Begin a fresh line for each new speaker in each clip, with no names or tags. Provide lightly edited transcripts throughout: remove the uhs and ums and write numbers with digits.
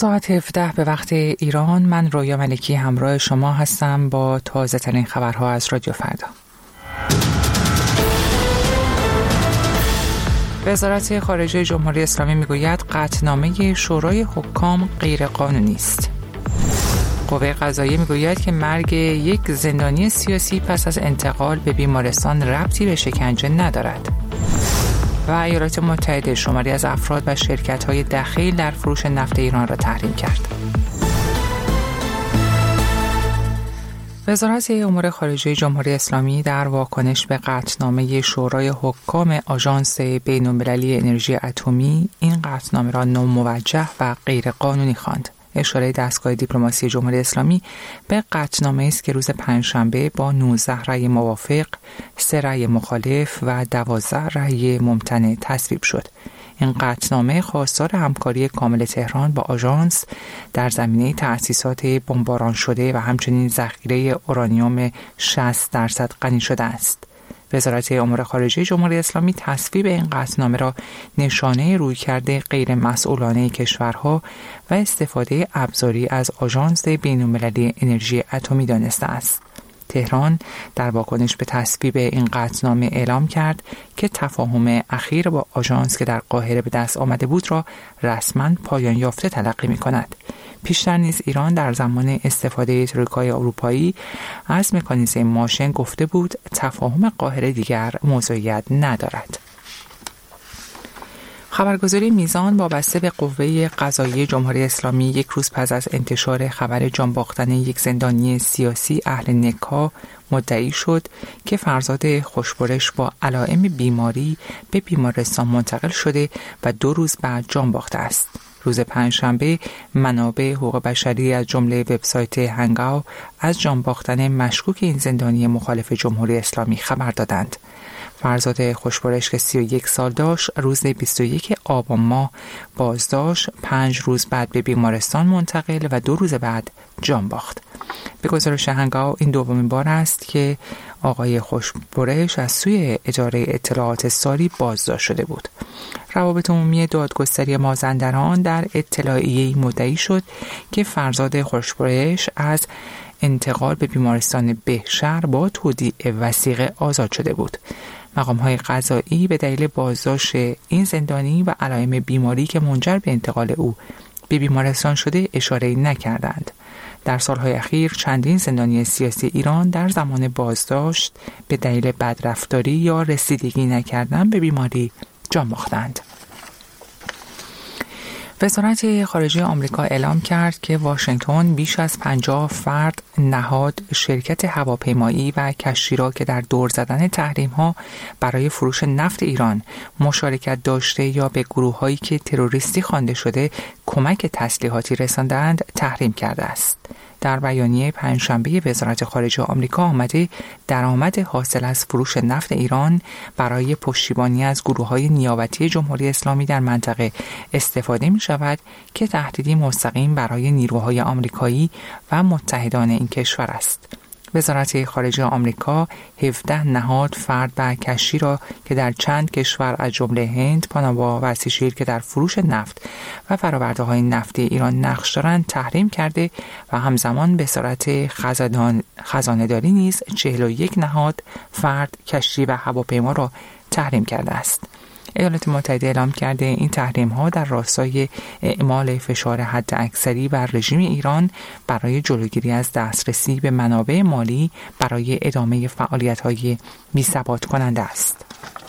ساعت 17 به وقت ایران. من رویا ملکی همراه شما هستم با تازه ترین خبرها از رادیو فردا. وزارت خارجه جمهوری اسلامی میگوید قطعنامه شورای حکام غیر قانونی است. قوه قضاییه میگوید که مرگ یک زندانی سیاسی پس از انتقال به بیمارستان ربطی به شکنجه ندارد. و ایالات متحده شماری از افراد و شرکت‌های دخیل در فروش نفت ایران را تحریم کرد. وزارت امور خارجه جمهوری اسلامی در واکنش به قطعنامه شورای حکام آژانس بین‌المللی انرژی اتمی این قطعنامه را ناموجه و غیرقانونی خواند. اشاره دستگاه دیپلماسی جمهوری اسلامی به قطعنامه است که روز پنجشنبه با 19 رأی موافق، 3 رأی مخالف و 12 رأی ممتنع تصویب شد. این قطعنامه خواستار همکاری کامل تهران با آژانس در زمینه تأسیسات بمباران شده و همچنین ذخیره اورانیوم 60% غنی شده است. وزارت امور خارجه جمهوری اسلامی تصویب این قطعنامه را نشانه رویکرد غیر مسئولانه کشورها و استفاده ابزاری از آژانس بین‌المللی انرژی اتمی دانسته است. تهران در واکنش به تصویب این قطعنامه اعلام کرد که تفاهم اخیر با آژانس که در قاهره به دست آمده بود را رسما پایان یافته تلقی می‌کند. پیشتر نیز ایران در زمان استفاده ترویکای اروپایی از مکانیزم ماشن گفته بود تفاهم قاهره دیگر موضوعیت ندارد. خبرگزاری میزان وابسته به قوه قضاییه جمهوری اسلامی یک روز پس از انتشار خبر جان باختن یک زندانی سیاسی اهل نکاح مدعی شد که فرزاد خوشبرش با علائم بیماری به بیمارستان منتقل شده و 2 روز بعد جان باخته است. روز پنجشنبه منابع حقوق بشری از جمله وبسایت هنگاو از جان باختن مشکوک این زندانی مخالف جمهوری اسلامی خبر دادند. فرزاد خوشبرش که 31 سال داشت روز 21 آبان ماه بازداشت، 5 روز بعد به بیمارستان منتقل و 2 روز بعد جان باخت. به گزارش هنگاو این دومین بار است که آقای خوشبرش از سوی اداره اطلاعات ساری بازداشت شده بود. روابط عمومی دادگستری مازندران در اطلاعیه‌ای مدعی شد که فرزاد خوشبرش از انتقال به بیمارستان بهشهر با تودیع وثیقه آزاد شده بود. مقام‌های قضایی به دلیل بازداشت این زندانی و علائم بیماری که منجر به انتقال او به بیمارستان شده اشاره نکردند. در سالهای اخیر چندین زندانی سیاسی ایران در زمان بازداشت به دلیل بدرفتاری یا رسیدگی نکردن به بیماری جان باختند. وزارت خارجه آمریکا اعلام کرد که واشنگتن بیش از 50 فرد، نهاد، شرکت هواپیمایی و کشتی را که در دور زدن تحریم‌ها برای فروش نفت ایران مشارکت داشته یا به گروه‌هایی که تروریستی خوانده شده کمک تسلیحاتی رساندند تحریم کرده است. در بیانیه پنجشنبه وزارت خارجه آمریکا آمده درآمد حاصل از فروش نفت ایران برای پشتیبانی از گروه‌های نیابتی جمهوری اسلامی در منطقه استفاده می‌شود که تهدیدی مستقیم برای نیروهای آمریکایی و متحدان این کشور است. وزارت خارجه آمریکا 17 نهاد، فرد و کشتی را که در چند کشور از جمله هند، پاناما و سیشیل که در فروش نفت و فرآورده‌های نفتی ایران نقش دارند تحریم کرده و همزمان به صورت خزانه‌داری نیز 41 نهاد، فرد، کشتی و هواپیما را تحریم کرده است. ایالات متحده اعلام کرده این تحریم‌ها در راستای اعمال فشار حداکثری بر رژیم ایران برای جلوگیری از دسترسی به منابع مالی برای ادامه فعالیت‌های بی‌ثبات کننده است.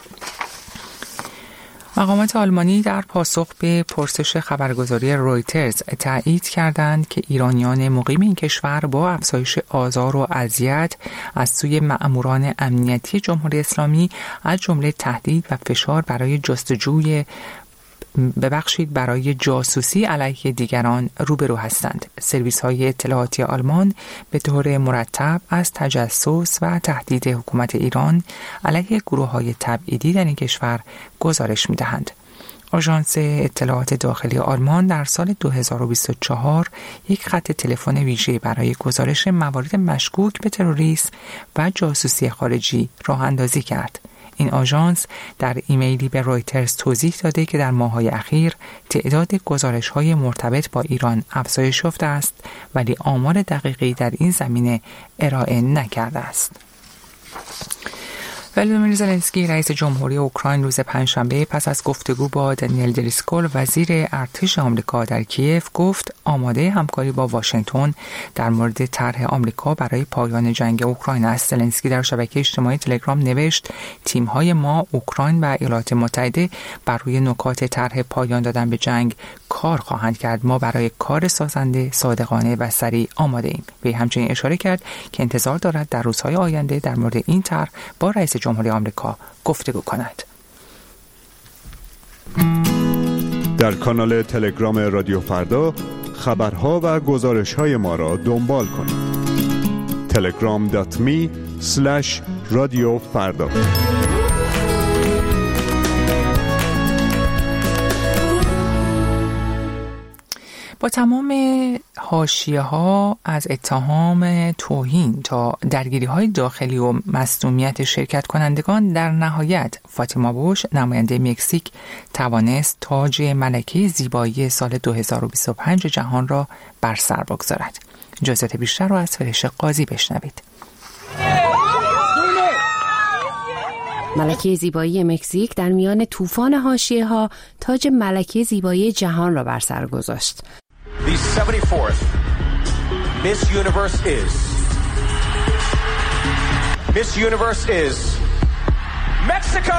مقامات آلمانی در پاسخ به پرسش خبرگزاری رویترز تایید کردند که ایرانیان مقیم این کشور با افزایش آزار و اذیت از سوی مأموران امنیتی جمهوری اسلامی از جمله تهدید و فشار برای برای جاسوسی علیه دیگران روبرو هستند. سرویس‌های اطلاعاتی آلمان به طور مرتب از تجسس و تهدید حکومت ایران علیه گروه‌های تبعیدی در این کشور گزارش می‌دهند. آژانس اطلاعات داخلی آلمان در سال 2024 یک خط تلفن ویژه برای گزارش موارد مشکوک به تروریسم و جاسوسی خارجی راه اندازی کرد. این آژانس در ایمیلی به رویترز توضیح داده که در ماه‌های اخیر تعداد گزارش‌های مرتبط با ایران افزایش یافته است ولی آمار دقیقی در این زمینه ارائه نکرده است. ولادیمیر زلنسکی رئیس جمهوری اوکراین روز پنجشنبه پس از گفتگو با دانیل دریسکول وزیر ارتش آمریکا در کیف گفت آماده همکاری با واشنگتن در مورد طرح آمریکا برای پایان جنگ اوکراین است. زلنسکی در شبکه اجتماعی تلگرام نوشت تیم‌های ما اوکراین و ایالات متحده بر روی نکات طرح پایان دادن به جنگ کار خواهند کرد. ما برای کار سازنده، صادقانه و سریع آماده ایم. وی همچنین اشاره کرد که انتظار دارد در روزهای آینده در مورد این طرح با رئیس جمهوری آمریکا گفتگو کند.
در کانال تلگرام رادیو فردا خبرها و گزارش‌های ما را دنبال کنید. telegram.me/رادیو فردا.
با تمام حاشیه‌ها از اتهام توهین تا درگیری‌های داخلی و مصدومیت شرکت کنندگان در نهایت فاطیما بوش نماینده مکزیک توانست تاج ملکه زیبایی سال 2025 جهان را بر سر بگذارد. جزئیات بیشتر را از فرشته قاضی بشنوید.
ملکه زیبایی مکزیک در میان طوفان حاشیه‌ها تاج ملکه زیبایی جهان را بر سر گذاشت.
The 74th Miss Universe is Mexico!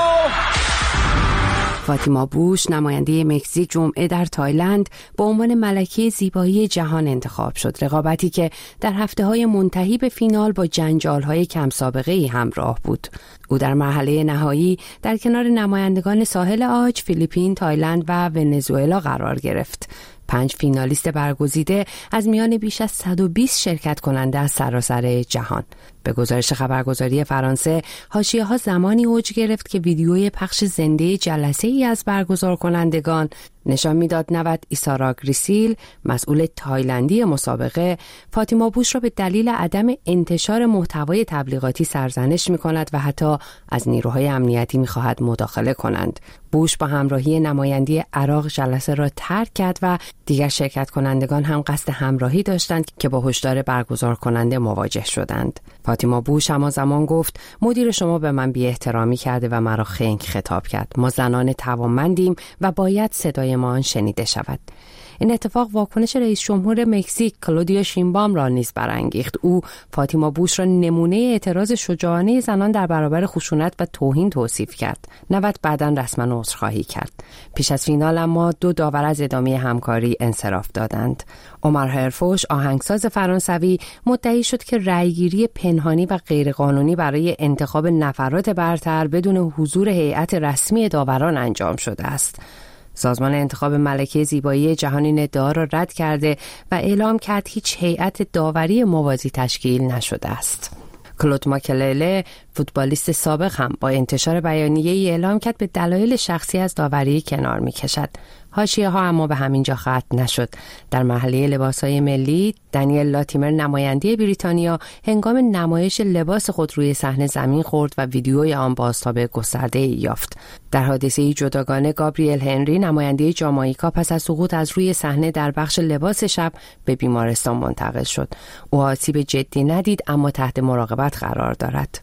فاطیما بوش نماینده مکزیک جمعه در تایلند به عنوان ملکه زیبایی جهان انتخاب شد. رقابتی که در هفته‌های منتهی به فینال با جنجال‌های کم سابقه‌ای همراه بود. او در مرحله نهایی در کنار نمایندگان ساحل عاج، فیلیپین، تایلند و ونزوئلا قرار گرفت. 5 فینالیست برگزیده از میان بیش از 120 شرکت کننده از سراسر جهان. به گزارش خبرگزاری فرانسه، حاشیه‌ها زمانی اوج گرفت که ویدیوی پخش زنده جلسه‌ای از برگزار کنندگان نشان می‌داد نوت ایسارا گریسیل، مسئول تایلندی مسابقه، فاطیما بوش را به دلیل عدم انتشار محتوای تبلیغاتی سرزنش می‌کند و حتی از نیروهای امنیتی می‌خواهد مداخله کنند. بوش با همراهی نماینده عراق جلسه را ترک کرد و دیگر شرکت کنندگان هم قصد همراهی داشتند که با هشدار برگزار کننده مواجه شدند. فاطیما بوش همزمان گفت مدیر شما به من بی احترامی کرده و مرا خنگ خطاب کرد. ما زنان توانمندیم و باید صدای ما شنیده شود. این اتفاق واکنش رئیس جمهور مکزیک کلودیا شینبام را نیز برانگیخت. او فاطیما بوش را نمونه اعتراض شجاعانه زنان در برابر خشونت و توهین توصیف کرد. نوت بعداً رسما عذرخواهی کرد. پیش از فینال اما 2 داور از ادامه همکاری انصراف دادند. عمر هرفوش آهنگساز فرانسوی مدعی شد که رأیگیری پنهانی و غیرقانونی برای انتخاب نفرات برتر بدون حضور هیئت رسمی داوران انجام شده است. سازمان انتخاب ملکه زیبایی جهان این ادعا را رد کرده و اعلام کرد هیچ هیئت داوری موازی تشکیل نشده است. کلود ماکلله فوتبالیست سابق هم با انتشار بیانیه‌ای اعلام کرد به دلایل شخصی از داوری کنار می‌کشد. حاشیه‌ها اما به همین جا ختم نشد. در محله لباس‌های ملی، دانیل لاتیمر نماینده بریتانیا هنگام نمایش لباس خود روی صحنه زمین خورد و ویدیوی آن بازتاب گسترده‌ای یافت. در حادثه‌ای جداگانه گابریل هنری نماینده جامائیکا پس از سقوط از روی صحنه در بخش لباس شب به بیمارستان منتقل شد. او آسیب جدی ندید اما تحت مراقبت قرار دارد.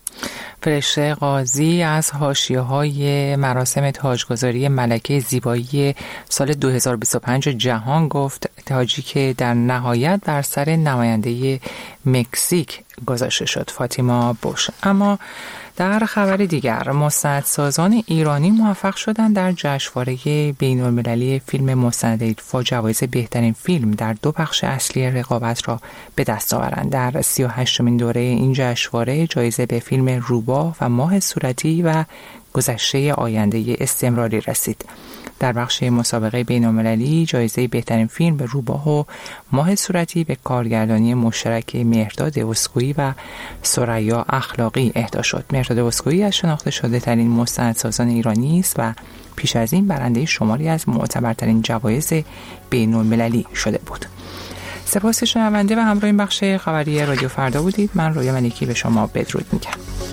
فرشته قاضی از حاشیه‌های مراسم تاجگذاری ملکه زیبایی سال 2025 جهان گفت، تاجی که در نهایت بر سر نماینده مکزیک گذاشته شد، فاطیما بوش. اما در خبر دیگر، مستندسازان ایرانی موفق شدند در جشنواره بین‌المللی فیلم مستند جوایز بهترین فیلم در 2 بخش اصلی رقابت را به دست آورند. در 38مین دوره این جشنواره جایزه به فیلم روباه و ماه صورتی و گذشته آینده استمراری رسید. در بخش مسابقه بین‌المللی جایزه بهترین فیلم به روباه و ماه صورتی به کارگردانی مشترک مهرداد اسکویی و ثریا اخلاقی اهدا شد. مهرداد اسکویی از شناخته شده ترین مستندسازان ایرانی است و پیش از این برنده شماری از معتبرترین جوایز بین‌المللی شده بود. سپاس شنونده و همراه این بخش خبری رادیو فردا بودید. من رویا ملکی به شما بدرود میگم.